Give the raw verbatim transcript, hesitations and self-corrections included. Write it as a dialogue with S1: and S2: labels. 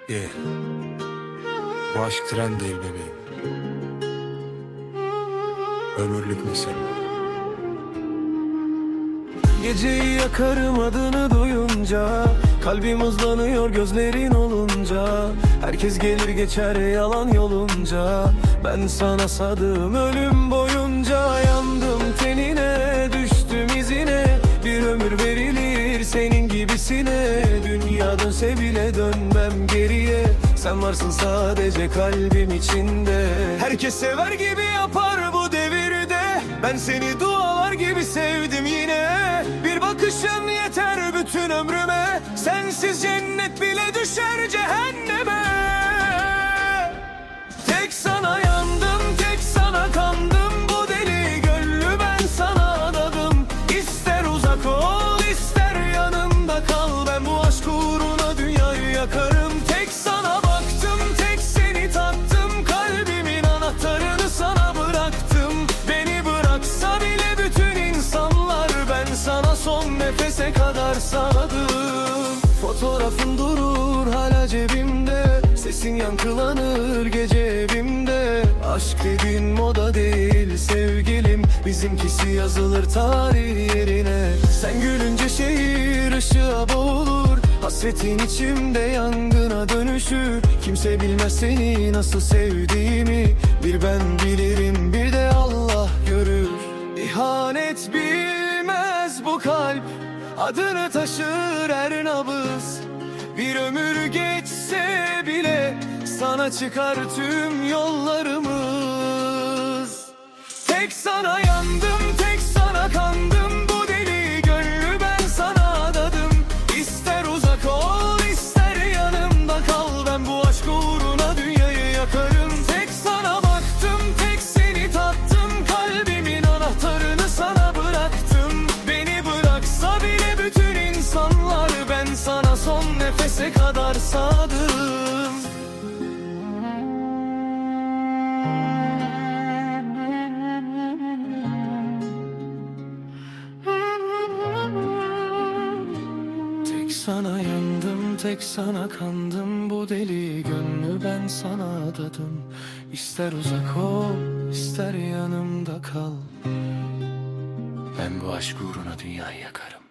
S1: Ye. Bu aşk tren değil bebeğim. Ömürlük mesele.
S2: Geceyi yakarım adını duyunca, kalbim hızlanıyor gözlerin olunca. Herkes gelir geçer yalan yolunca, ben sana sadım ölüm boyunca. Yandım tenine, düştüm izine, bir ömür verilir senin gibisine. Dünya dönse bile dönmem geriye, sen varsın sadece kalbim içinde. Herkes sever gibi yapar bu devirde, ben seni dualar gibi sevdim yine. Bir bakışın yeter bütün ömrüme, sensiz cennet bile düşer cehenneme. Tek sana yandım, tek sana kandım, bu deli gönlü ben sana adadım. İster uzak ol, ister yanımda kal, ben bu aşk uğruna dünyayı yakarım. Tek sana baktım, tek seni tattım, kalbimin anahtarını sana bıraktım. Beni bıraksa bile bütün insanlar, ben sana son nefese kadar sadım. Fotoğrafın durur hala cebimde, sesin yankılanır gece evimde. Aşk dediğin moda değil sevgilim, bizimkisi yazılır tarih yerine. Sen gülünce şehir ışığa boğulur, hasretin içimde yangına dönüşür. Kimse bilmez seni nasıl sevdiğimi, bir ben bilirim bir de Allah görür. İhanet bilmez bu kalp, adını taşır her nabız. Bir ömür geçse bile sana çıkar tüm yollarımız. Tek sana yandım, tek sana kandım, bu deli gönlü ben sana adadım. İster uzak ol, ister yanımda kal, ben bu aşk uğruna dünyayı yakarım. Tek sana baktım, tek seni tattım, kalbimin anahtarını sana bıraktım. Beni bıraksa bile bütün insanlar, ben sana son nefese kadar sadım. Tek sana yandım, tek sana kandım, bu deli gönlü ben sana adadım. İster uzak ol, ister yanımda kal, ben bu aşk uğruna dünyayı yakarım.